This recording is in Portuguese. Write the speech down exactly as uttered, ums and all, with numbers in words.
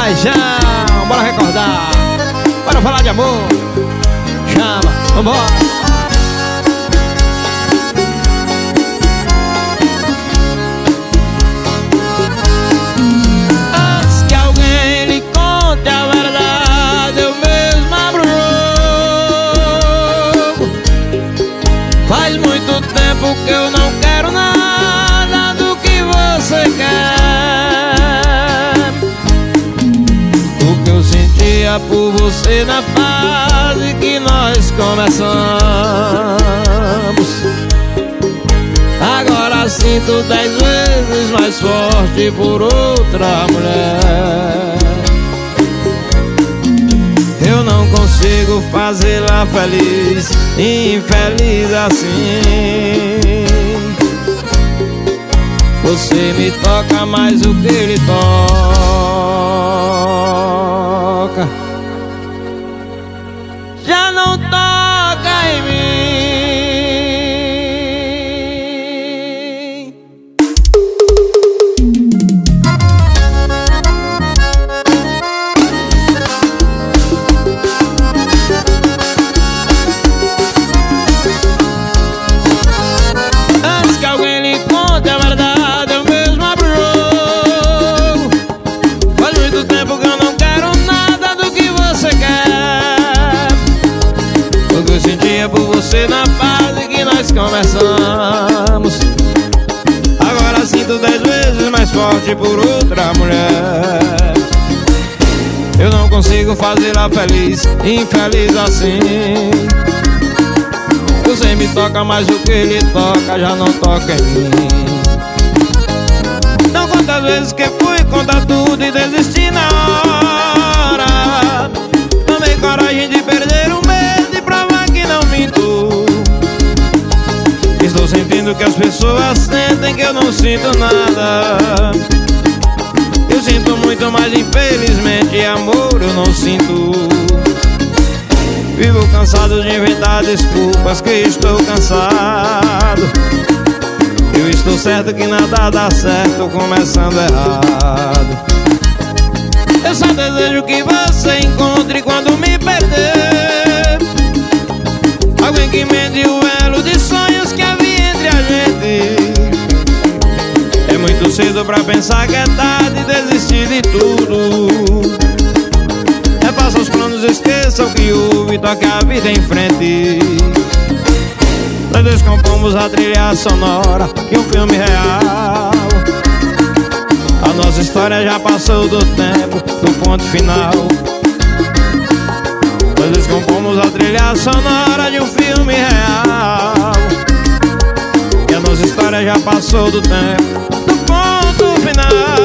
paixão, bora recordar, bora falar de amor. Chama, vambora. Porque eu não quero nada do que você quer. O que eu sentia por você na fase que nós começamos, agora sinto dez vezes mais forte por outra mulher. Eu não consigo fazê-la feliz, infeliz assim. Você me toca mais do que ele toca, já não toca em mim. Antes que alguém lhe conte a verdade, por você na fase que nós começamos, agora sinto dez vezes mais forte por outra mulher. Eu não consigo fazê-la feliz, infeliz assim. Você me toca mais do que ele toca, já não toca em mim. Então quantas vezes que fui contar tudo e desisti na hora. Tomei coragem de perder o medo e provar que não minto. Estou sentindo que as pessoas sentem que eu não sinto nada. Eu sinto muito, mas infelizmente amor eu não sinto. Vivo cansado de inventar desculpas que estou cansado. Eu estou certo que nada dá certo começando errado. Eu só desejo que você encontre quando me perder alguém que mende o elo de sonhos que havia entre a gente. É muito cedo pra pensar que é tarde e desistir de tudo. Refaça os planos, esqueça o que houve e toque a vida em frente. Nós descompomos a trilha sonora de um filme real. A nossa história já passou do tempo, do ponto final. Nós descompomos a trilha sonora de um filme real. E a nossa história já passou do tempo, do ponto final.